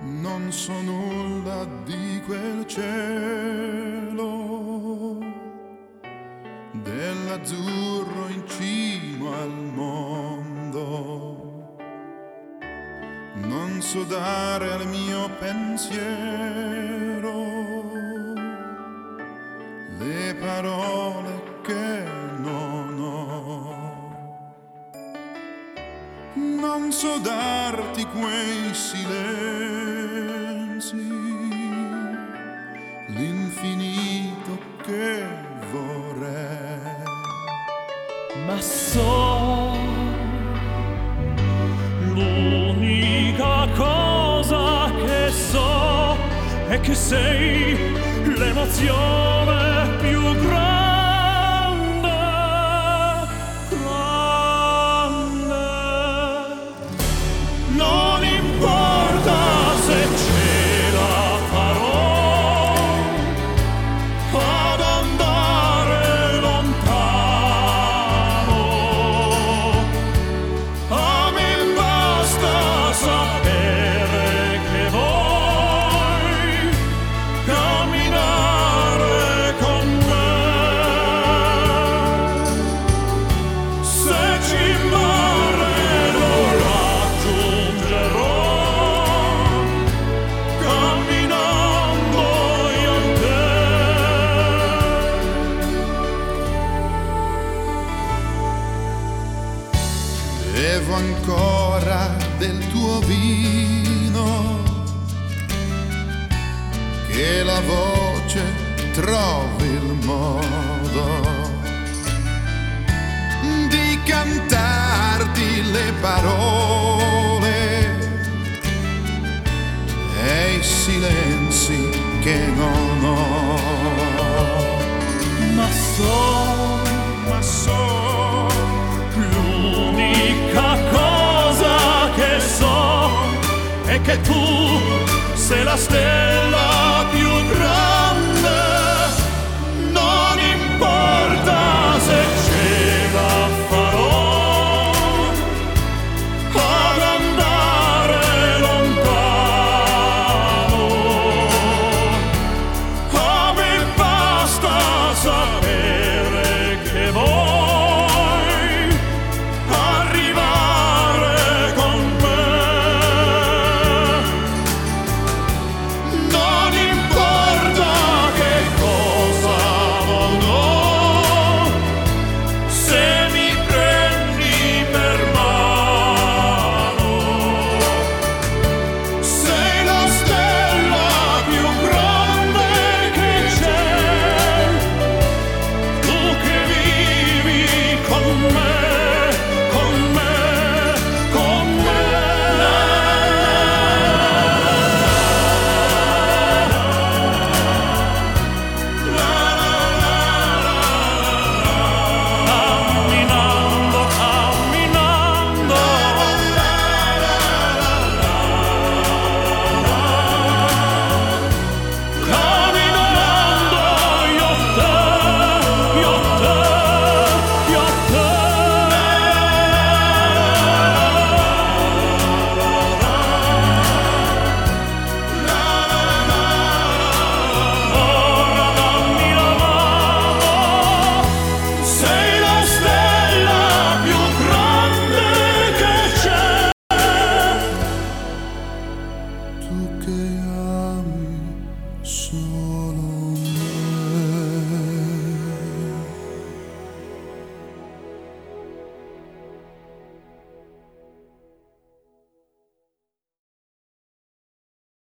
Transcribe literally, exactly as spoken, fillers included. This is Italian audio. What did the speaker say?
Non so nulla di quel cielo, dell'azzurro in cima al mondo. Non so dare al mio pensiero le parole che non ho. Non so darti quei silenzi, l'infinito che vorrei. Ma so, l'unica cosa che so è che sei l'emozione più grande. Non importa se ce la farò ad andare lontano, a me basta sapere che vuoi camminare con me. Se ci mare lo raggiungerò camminando io e te. Bevo ancora del tuo vino, che la voce trovi il modo di cantarti le parole e i silenzi che non ho. Ma so, Ma so l'unica cosa che so è che tu sei la stella più grande.